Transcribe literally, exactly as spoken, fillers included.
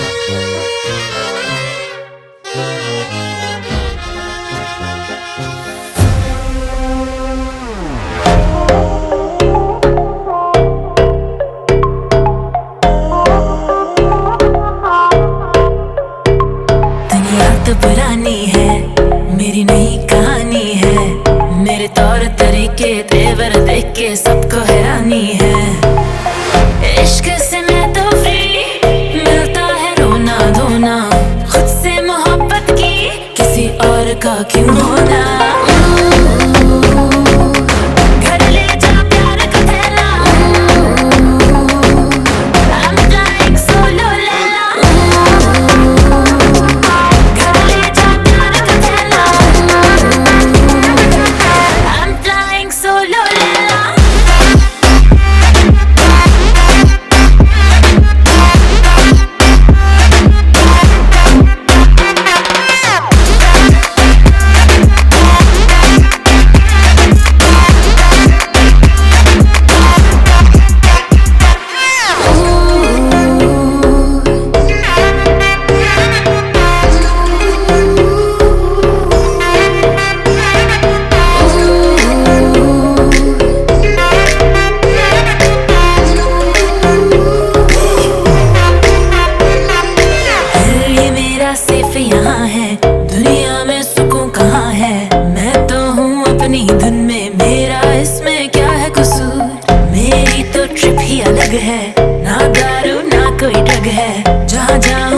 पुरानी है मेरी नई कहानी है, मेरे तौर तरीके तेवर देख के सबको हैरानी है। इश्क से मैं तो फ्री, मिलता है रोना धोना, खुद से मोहब्बत की किसी और का क्यों होना। सिर्फ यहाँ है दुनिया में सुकून कहाँ है, मैं तो हूँ अपनी धुन में, मेरा इसमें क्या है कसूर। मेरी तो ट्रिप ही अलग है, ना दारू ना कोई ड्रग है, जहाँ जहाँ